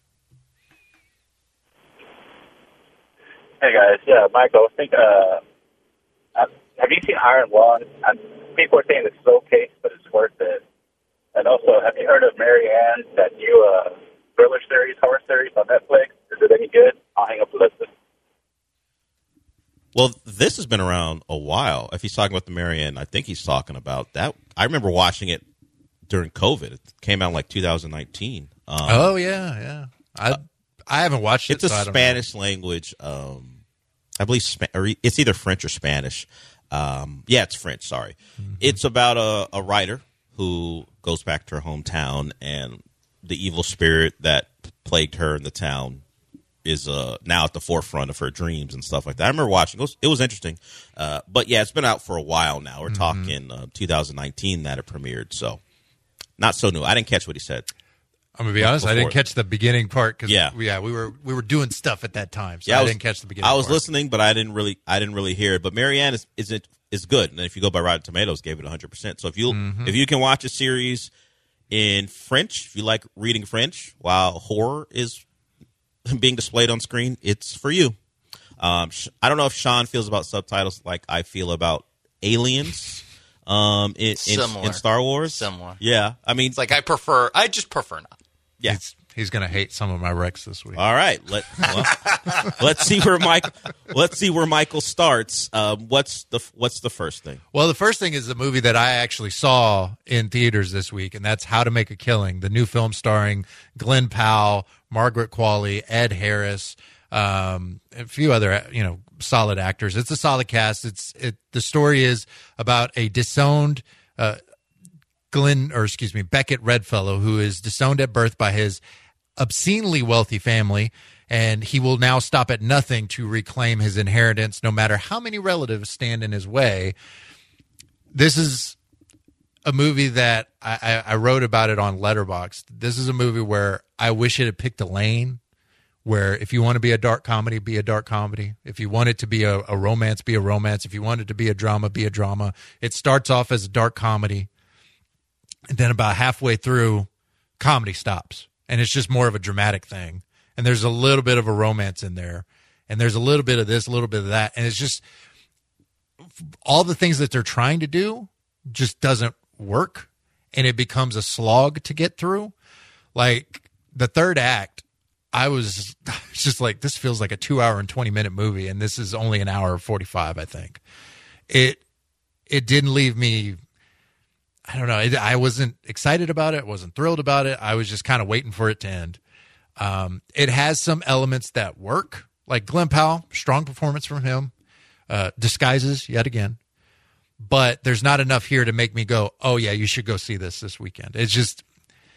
Hey guys, yeah, Michael, I was thinking, have you seen Iron Lung? People are saying it's slow paced, but it's worth it. And also, have you heard of Marianne, that new thriller series, horror series on Netflix? Is it any good? I'll hang up and listen. Well, this has been around a while. If he's talking about the Marianne, I think he's talking about that. I remember watching it during COVID. It came out in like 2019. Oh yeah. I haven't watched it. It's a Spanish language. I believe it's either French or Spanish. It's French. Sorry. Mm-hmm. It's about a writer who goes back to her hometown, and the evil spirit that plagued her in the town is now at the forefront of her dreams and stuff like that. I remember watching it. It was interesting. But yeah, it's been out for a while now. We're talking 2019 that it premiered, so not so new. I didn't catch what he said. I'm gonna be honest. I didn't catch the beginning part because we were doing stuff at that time, so I didn't catch the beginning. I was part. listening, but I didn't really hear it. But Marianne is good, and if you go by Rotten Tomatoes, gave it 100%. So if you can watch a series in French, if you like reading French while horror is being displayed on screen, it's for you. I don't know if Sean feels about subtitles like I feel about aliens. In Star Wars, similar. Yeah, I mean, it's like I just prefer not. Yeah, he's going to hate some of my Rex this week. All right, let's see where Michael starts. What's the first thing? Well, the first thing is the movie that I actually saw in theaters this week, and that's How to Make a Killing, the new film starring Glenn Powell, Margaret Qualley, Ed Harris, a few other solid actors. It's a solid cast. The story is about a disowned Beckett Redfellow, who is disowned at birth by his obscenely wealthy family, and he will now stop at nothing to reclaim his inheritance, no matter how many relatives stand in his way. This is a movie that I wrote about it on Letterboxd. This is a movie where I wish it had picked a lane where if you want to be a dark comedy, be a dark comedy. If you want it to be a romance, be a romance. If you want it to be a drama, be a drama. It starts off as a dark comedy, and then about halfway through, comedy stops, and it's just more of a dramatic thing. And there's a little bit of a romance in there, and there's a little bit of this, a little bit of that, and it's just all the things that they're trying to do just doesn't work, and it becomes a slog to get through. Like the third act, I was just like, this feels like a 2 hour and 20-minute movie, and this is only an hour 45, I think. It didn't leave me, I don't know, I wasn't excited about it, I wasn't thrilled about it, I was just kind of waiting for it to end. It has some elements that work, like Glenn Powell, strong performance from him, disguises yet again, but there's not enough here to make me go, oh yeah, you should go see this weekend. It's just,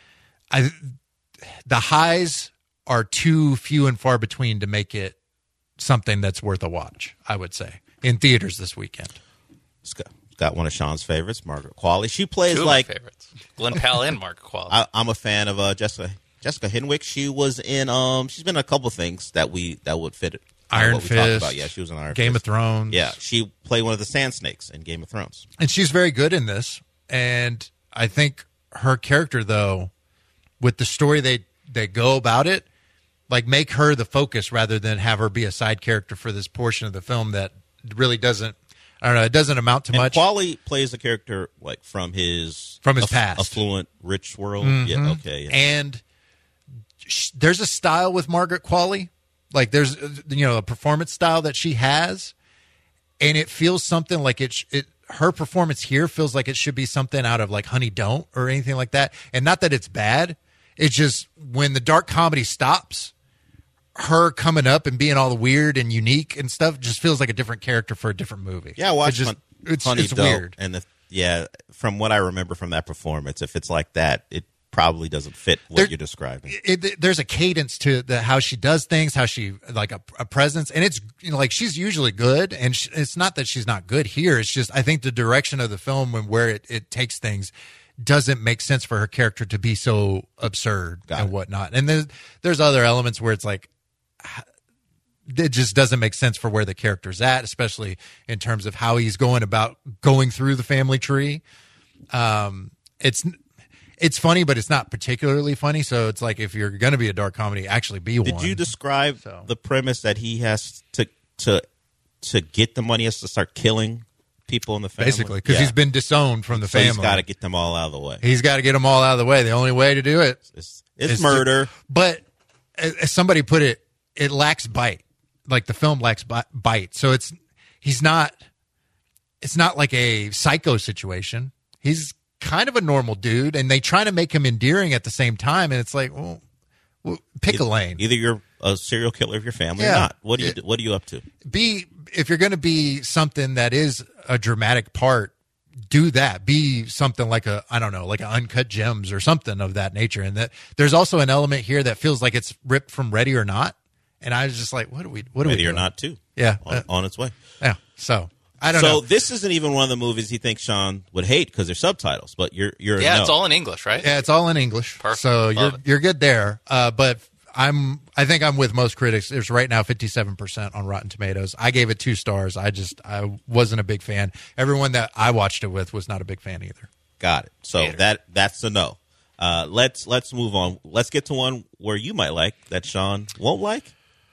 the highs are too few and far between to make it something that's worth a watch, I would say, in theaters this weekend. It's got one of Sean's favorites, Margaret Qualley. She plays Two of like my favorites, Glenn Powell and Margaret Qualley. I'm a fan of Jessica Henwick. She was in she's been in a couple things that would fit it. Iron what we Fist. talked about. Yeah, she was in Iron Game Fist. of Thrones. Yeah, she played one of the Sand Snakes in Game of Thrones. And she's very good in this. And I think her character, though, with the story they go about it, like make her the focus rather than have her be a side character for this portion of the film that really doesn't, I don't know, it doesn't amount to much. Qualley plays a character like from his past. Affluent, rich world. Mm-hmm. Yeah, okay. Yeah. And there's a style with Margaret Qualley. Like there's, a performance style that she has, and it feels something like her performance here feels like it should be something out of like Honey Don't or anything like that. And not that it's bad. It's just when the dark comedy stops, her coming up and being all weird and unique and stuff just feels like a different character for a different movie. Yeah, watch it's Honey it's Don't, weird. And from what I remember from that performance, if it's like that, it probably doesn't fit what you're describing. There's a cadence to how she does things, how she like a presence, and it's like she's usually good, and it's not that she's not good here. It's just I think the direction of the film and where it takes things doesn't make sense for her character to be so absurd and whatnot. And there's other elements where it's like it just doesn't make sense for where the character's at, especially in terms of how he's going about going through the family tree. It's funny, but it's not particularly funny. So it's like if you're going to be a dark comedy, actually be one. Did you describe the premise that he has to get the money, he has to start killing people in the family? Basically, because he's been disowned from the family. He's got to get them all out of the way. He's got to get them all out of the way. The only way to do it is murder. But as somebody put it, it lacks bite. Like the film lacks bite. So it's not like a Psycho situation. He's kind of a normal dude, and they try to make him endearing at the same time, and it's like, well pick a lane. Either you're a serial killer of your family or not. What are you up to? If you're going to be something that is a dramatic part, do that. Be something like like an Uncut Gems or something of that nature. And that there's also an element here that feels like it's ripped from Ready or Not. And I was just like, what are we Ready doing? or Not too? Yeah, on its way. Yeah. So I don't know. So this isn't even one of the movies he thinks Sean would hate because there's subtitles. But you're it's all in English, right? Yeah, it's all in English. Perfect. So you're good there. But I think I'm with most critics. There's right now 57% on Rotten Tomatoes. I gave it 2 stars. I wasn't a big fan. Everyone that I watched it with was not a big fan either. Got it. So that's a no. Let's move on. Let's get to one where you might like that Sean won't like.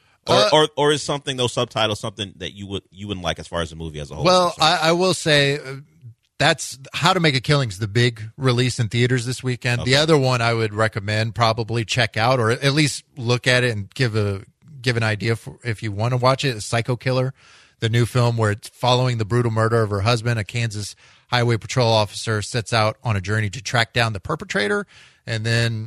Or is something those subtitles something that you wouldn't like as far as the movie as a whole? Well, I will say that's How to Make a Killing's the big release in theaters this weekend. Okay. The other one I would recommend probably check out or at least look at it and give an idea for if you want to watch it is Psycho Killer, the new film where it's following the brutal murder of her husband. A Kansas Highway Patrol officer sets out on a journey to track down the perpetrator, and then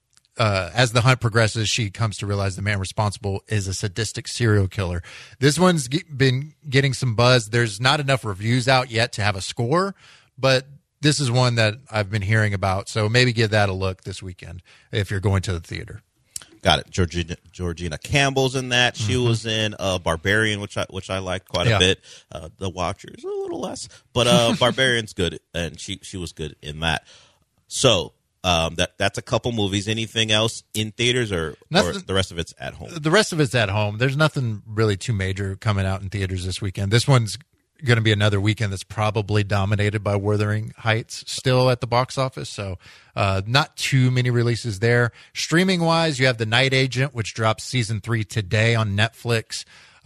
as the hunt progresses, she comes to realize the man responsible is a sadistic serial killer. This one's been getting some buzz. There's not enough reviews out yet to have a score, but this is one that I've been hearing about. So maybe give that a look this weekend if you're going to the theater. Got it. Georgina Campbell's in that. She was in Barbarian, which I liked quite a bit. The Watchers a little less, but Barbarian's good, and she was good in that. So. That's a couple movies. Anything else in theaters or the rest of it's at home? The rest of it's at home. There's nothing really too major coming out in theaters this weekend. This one's going to be another weekend that's probably dominated by Wuthering Heights still at the box office. So not too many releases there. Streaming-wise, you have The Night Agent, which drops season 3 today on Netflix.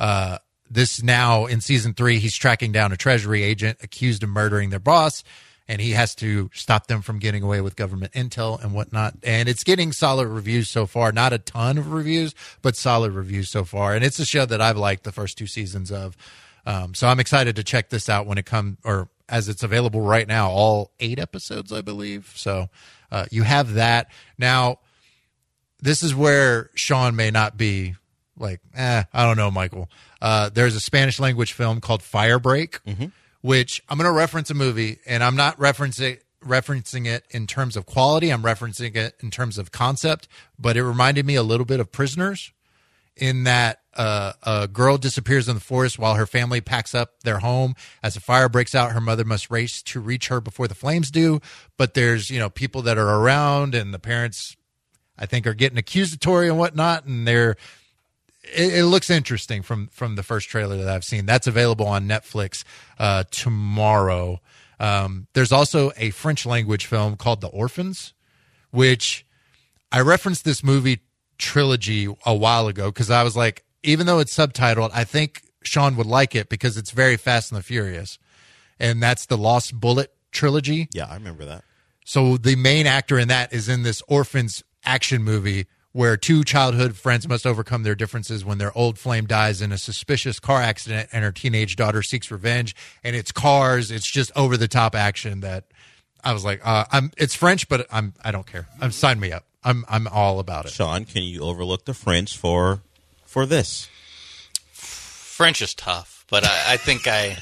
This now in season 3, he's tracking down a Treasury agent accused of murdering their boss. And he has to stop them from getting away with government intel and whatnot. And it's getting solid reviews so far. Not a ton of reviews, but solid reviews so far. And it's a show that I've liked the first 2 seasons of. So I'm excited to check this out when it comes, or as it's available right now, all 8 episodes, I believe. So you have that. Now, this is where Sean may not be like, I don't know, Michael. There's a Spanish language film called Firebreak, which I'm going to reference a movie, and I'm not referencing it in terms of quality. I'm referencing it in terms of concept, but it reminded me a little bit of Prisoners in that a girl disappears in the forest while her family packs up their home. As a fire breaks out, her mother must race to reach her before the flames do. But there's, people that are around, and the parents, I think, are getting accusatory and whatnot. And it looks interesting from the first trailer that I've seen. That's available on Netflix tomorrow. There's also a French language film called The Orphans, which I referenced this movie trilogy a while ago because I was like, even though it's subtitled, I think Sean would like it because it's very Fast and the Furious. And that's the Lost Bullet trilogy. Yeah, I remember that. So the main actor in that is in this Orphans action movie where two childhood friends must overcome their differences when their old flame dies in a suspicious car accident and her teenage daughter seeks revenge. And it's cars. It's just over the top action that I was like, it's French, but I don't care. Sign me up. I'm all about it. Sean, can you overlook the French for this? French is tough, but I think I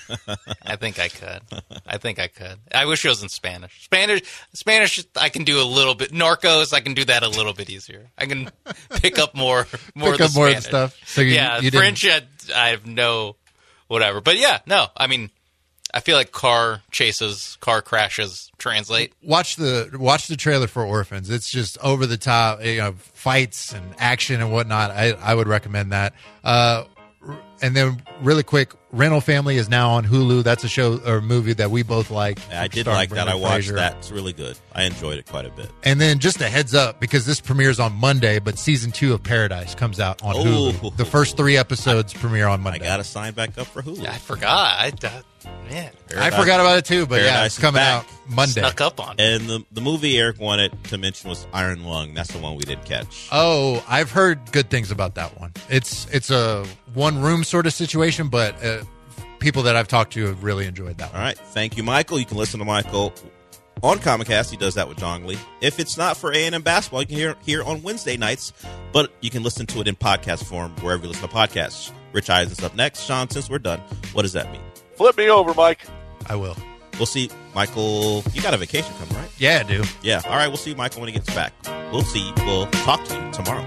could. I wish it was in Spanish. Spanish, I can do a little bit. Narcos, I can do that a little bit easier. I can pick up more of the Spanish stuff. So French, I have no whatever. But yeah, no, I mean, I feel like car chases, car crashes translate. Watch the trailer for Orphans. It's just over the top, fights and action and whatnot. I would recommend that. And then really quick, Rental Family is now on Hulu. That's a show or movie that we both like. I did like that. I watched that. It's really good. I enjoyed it quite a bit. And then just a heads up, because this premieres on Monday, but season 2 of Paradise comes out on Hulu. The first 3 episodes premiere on Monday. I got to sign back up for Hulu. Yeah, I forgot. I forgot about it too, but Paradise it's coming out Monday. Snuck up on. And the movie Eric wanted to mention was Iron Lung. That's the one we didn't catch. Oh, I've heard good things about that one. It's a one-room sort of situation, but people that I've talked to have really enjoyed that one. All right. Thank you, Michael. You can listen to Michael on Comcast. He does that with John Lee. If it's not for A&M basketball, you can hear on Wednesday nights, but you can listen to it in podcast form wherever you listen to podcasts. Rich Eisen's up next. Sean, since we're done, what does that mean? Flip me over, Mike. I will. We'll see, Michael. You got a vacation coming, right? Yeah, I do. Yeah. All right. We'll see Michael when he gets back. We'll see. We'll talk to you tomorrow.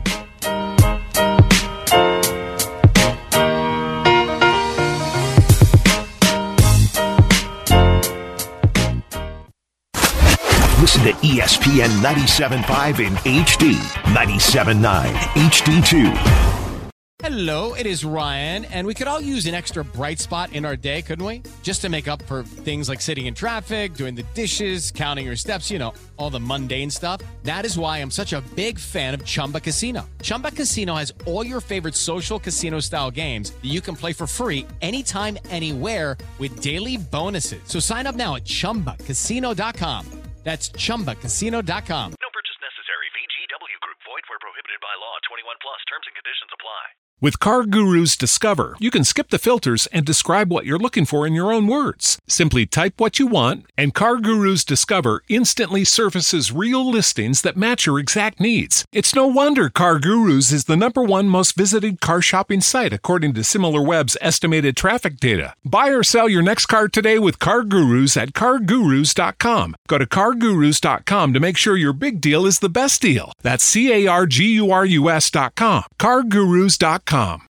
Listen to ESPN 97.5 in HD, 97.9 HD2. Hello, it is Ryan, and we could all use an extra bright spot in our day, couldn't we? Just to make up for things like sitting in traffic, doing the dishes, counting your steps, all the mundane stuff. That is why I'm such a big fan of Chumba Casino. Chumba Casino has all your favorite social casino-style games that you can play for free anytime, anywhere with daily bonuses. So sign up now at ChumbaCasino.com. That's ChumbaCasino.com. No purchase necessary. VGW Group. Void where prohibited by law. 21 plus. Terms and conditions apply. With CarGurus Discover, you can skip the filters and describe what you're looking for in your own words. Simply type what you want, and CarGurus Discover instantly surfaces real listings that match your exact needs. It's no wonder CarGurus is the #1 most visited car shopping site according to SimilarWeb's estimated traffic data. Buy or sell your next car today with CarGurus at CarGurus.com. Go to CarGurus.com to make sure your big deal is the best deal. That's CarGurus.com. CarGurus.com.